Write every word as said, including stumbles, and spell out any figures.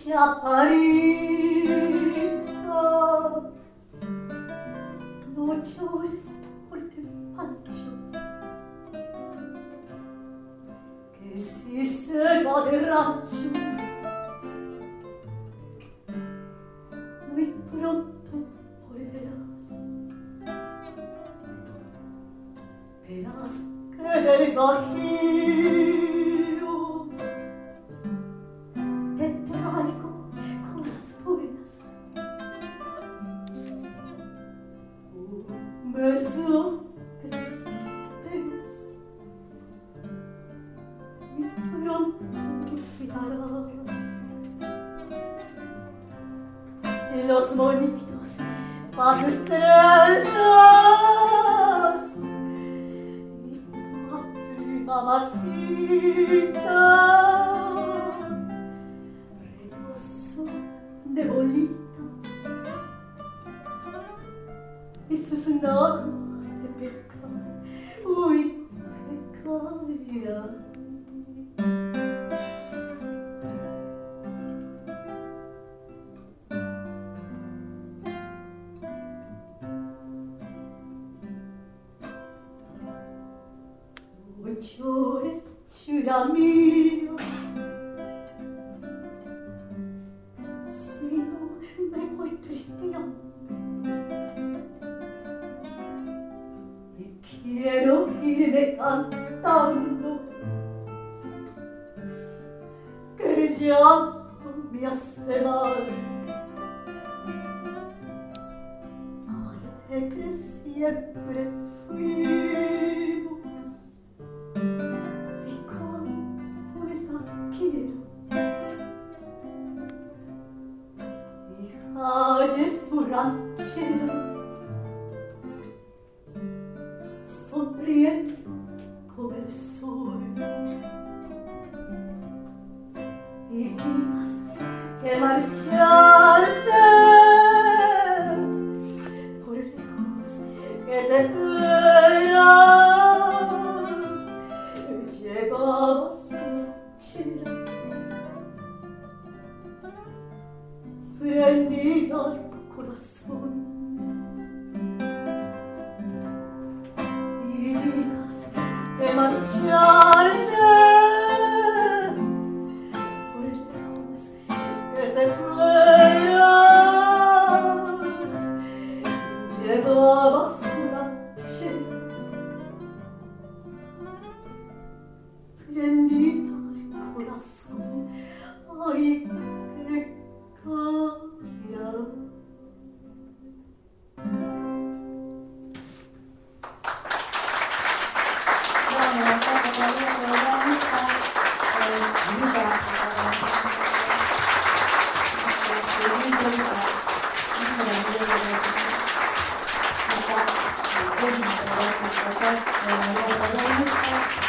chaparita, no llores por el pancho, que si se va de rancho, muy pronto volverás. Verás que el bajío te traigo cosas buenas. Un beso de tus penas y pronto olvidarás. Los monitos bajo estrellas y papi, mamacita, rebozo de bolita y sus nalgas de pecado, uy, pecaría. No llores, chura mía, si no me voy tristeando y quiero irme cantando, que el llanto me hace mal. Alegre siempre fuimos y cuando la quiero y calles tu ranchero sonriendo como el sol y digas que marcharse por lejos que se fuera. Llegaba su ranchera prendida al corazón y digas que marcharse por lejos que se fuera. Llegaba su ranchera prendida al corazón, ay, qué caerá. Gracias.